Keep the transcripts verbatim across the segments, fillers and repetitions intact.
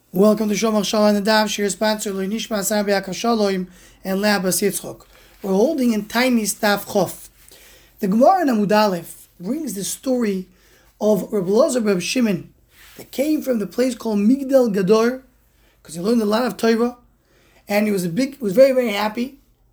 Welcome to Shomach Shalom and the Daf. Shir sponsor Lo Nishma San B'Yakov Shalom and Labas Yitzchok. We're holding in tiny Staff Chof. The Gemara in Amud Aleph brings the story of Reb Elazar Reb Shimon that came from the place called Migdal Gador because he learned a lot of Torah and he was a big, was very very happy.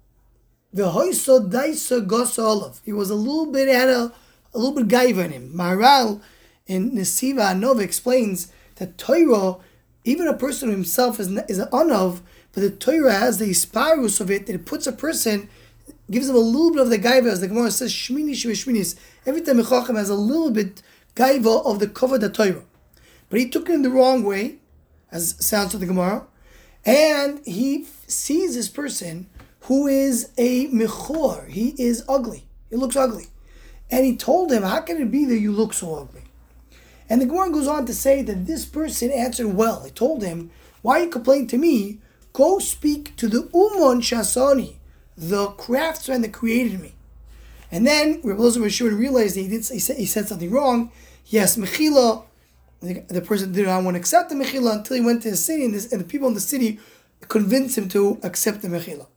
The Hoyso Daisa Gosa Olav. He was a little bit had a, a little bit gaiva in him. Maharal in Nesiva Anova explains that Torah, even a person himself is, is an anav, but the Torah has the isparus of it, that it puts a person, gives him a little bit of the gaiva, as the Gemara says, shmini shminish. Every time a chacham has a little bit gaiva of the cover the Torah. But he took it in the wrong way, as sounds to the Gemara, and he sees this person who is a mechor, he is ugly, he looks ugly. And he told him, how can it be that you look so ugly? And the Gemara goes on to say that this person answered well. He told him, why you complain to me? Go speak to the Umon Shasani, the craftsman that created me. And then Reb Elazar Reb Shimon realized that he, did, he, said, he said something wrong. Yes, Mechila, the, the person did not want to accept the Mechila until he went to the city, and, this, and the people in the city convinced him to accept the Mechila.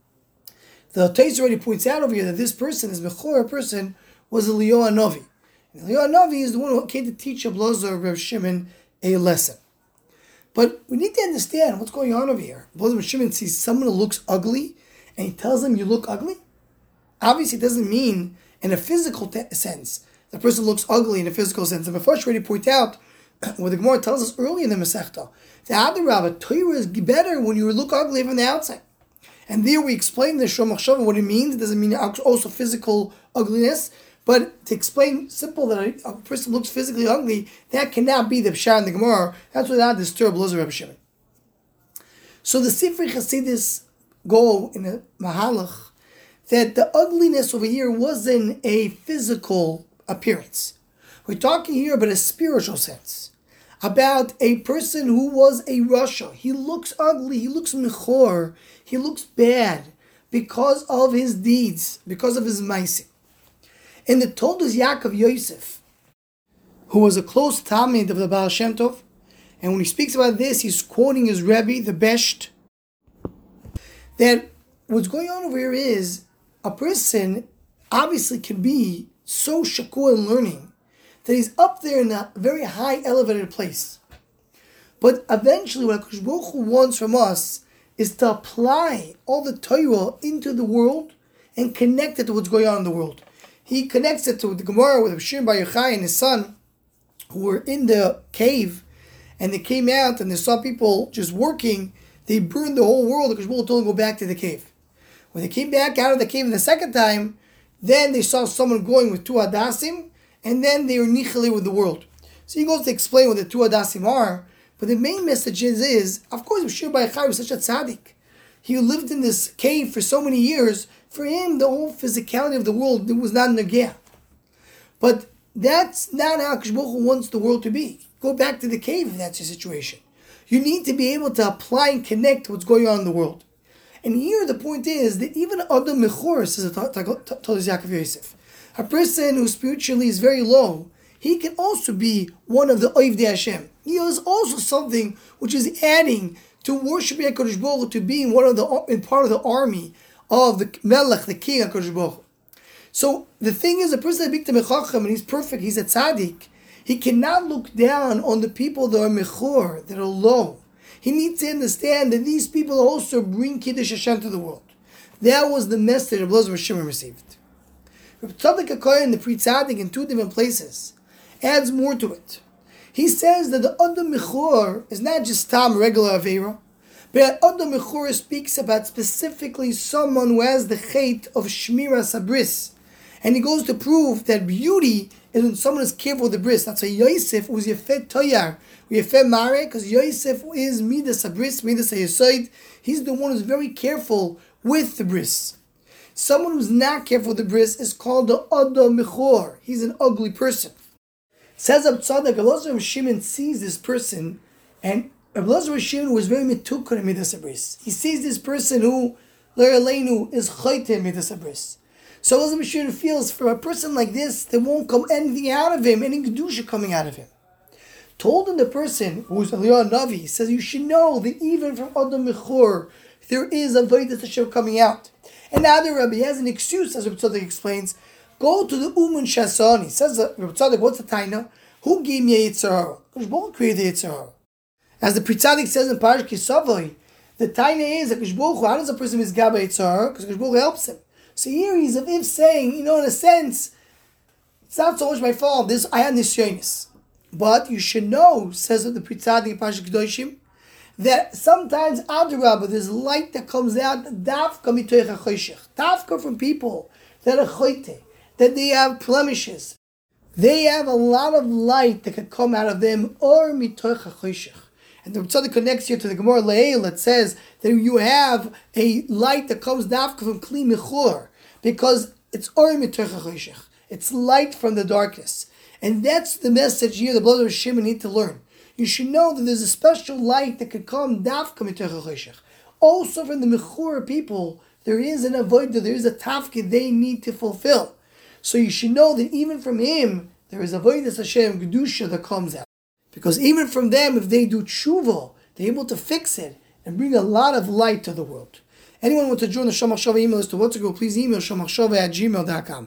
The Tais already points out over here that this person, this Mechor person, was Eliyahu Hanavi. Eliyahu Hanavi is the one who came to teach Reb Elazar Reb Shimon a lesson. But we need to understand what's going on over here. Reb Elazar Reb Shimon sees someone who looks ugly, and he tells him, you look ugly? Obviously, it doesn't mean in a physical te- sense. The person looks ugly in a physical sense. And before I already point out what the Gemara tells us early in the Masechta, the Adarabah, Torah is better when you look ugly from the outside. And there we explain the Shomach Shavah, what it means. It doesn't mean also physical ugliness. But to explain simple that a, a person looks physically ugly, that cannot be the Pshah in the Gemara. That's without disturb Elazar Reb Shimon. So the Sifrei Chasidus go in a Mahalach that the ugliness over here wasn't a physical appearance. We're talking here about a spiritual sense, about a person who was a Rasha. He looks ugly, he looks mechor, he looks bad because of his deeds, because of his ma'asim. In the Toldos Yaakov Yosef, who was a close Talmid of the Baal Shem Tov, and when he speaks about this, he's quoting his Rebbe, the Besht, that what's going on over here is a person obviously can be so shakur in learning that he's up there in a very high elevated place. But eventually what HaKadosh Baruch Hu wants from us is to apply all the Torah into the world and connect it to what's going on in the world. He connects it to the Gemara with Shimon Bar Yochai and his son, who were in the cave, and they came out and they saw people just working. They burned the whole world because people told them to go back to the cave. When they came back out of the cave the second time, then they saw someone going with two hadassim, and then they were nichali with the world. So he goes to explain what the two hadassim are, but the main message is, is of course, Shimon Bar Yochai was such a tzaddik. He lived in this cave for so many years. For him, the whole physicality of the world was not negeh. But that's not how HaKadosh Baruch Hu wants the world to be. Go back to the cave if that's your situation. You need to be able to apply and connect to what's going on in the world. And here the point is that even Adam Mechor, says Toldos Yaakov Yosef, a person who spiritually is very low, he can also be one of the Oivdei Hashem. He is also something which is adding to worshiping HaKadosh Baruch Hu, to being one of the in part of the army of the Melech, the King HaKadosh Baruch Hu. So the thing is, a person that big mechacham and he's perfect, he's a tzaddik, he cannot look down on the people that are mechor, that are low. He needs to understand that these people also bring Kiddush Hashem to the world. That was the message Reb Elazar Reb Shimon received. Reb Tzaddik HaKohen, the Pri Tzaddik, in two different places, adds more to it. He says that the Adam Mechor is not just Tam, regular Aveira, but Adam Mechor speaks about specifically someone who has the chait of Shmira Sabris. And he goes to prove that beauty is when someone is careful with the bris. That's why Yosef was Yefet Toyar, Yefet Mare, because Yosef is Midas Sabris, Midas Hayesoid. He's the one who's very careful with the bris. Someone who's not careful with the bris is called the Adam Mechor. He's an ugly person. Says Ab Tzadok, Elazar Reb Shimon sees this person, and Reb Elazar Reb Shimon was very mitukar in Midas Sabris. He sees this person who, Le'aleinu, is chayte in Midas Sabris. So Elazar Reb Shimon feels for a person like this, there won't come anything out of him, any kedusha coming out of him. told in the person who's Eliyahu Navi, says you should know that even from Adam Mechor, there is a Avodas Hashem coming out. And now the Rabbi has an excuse, as Rabbi Tzadok explains. Go to the Umun Shasani. Says Rabbi Tzadok, what's the taina? Who gave me a Yetzer Hara? Because Baruch created the Yetzer Hara. As the Pri Tzadik says in Parash Kisavoi, the taina is that Baruch Hu, how does a person misgaba Yetzer Hara? Because Baruch Hu helps him. So here he's of if saying, you know, in a sense, it's not so much my fault. This I had nisyonis. But you should know, says the Pri Tzadik in Parash Kedoshim, that sometimes Adrabah, there's light that comes out, dafka mitoich hachoshech, dafka from people that are choite, that they have blemishes. They have a lot of light that can come out of them, or mitoich hachoshech. And the Tzaddik connects here to the Gemara Le'el that says that you have a light that comes dafka from Kli Mechor, because it's or mitoich hachoshech. It's light from the darkness. And that's the message here the blood of Shimon need to learn. You should know that there's a special light that could come dafka mitoich hachoshech. Also from the Mechor people, there is an avodah, there is a tafkid they need to fulfill. So you should know that even from him, there is avodas Hashem Kedusha that comes out. Because even from them, if they do tshuva, they're able to fix it and bring a lot of light to the world. Anyone want to join the Shomachshava email list to what to go, please email shomachshava at gmail dot com.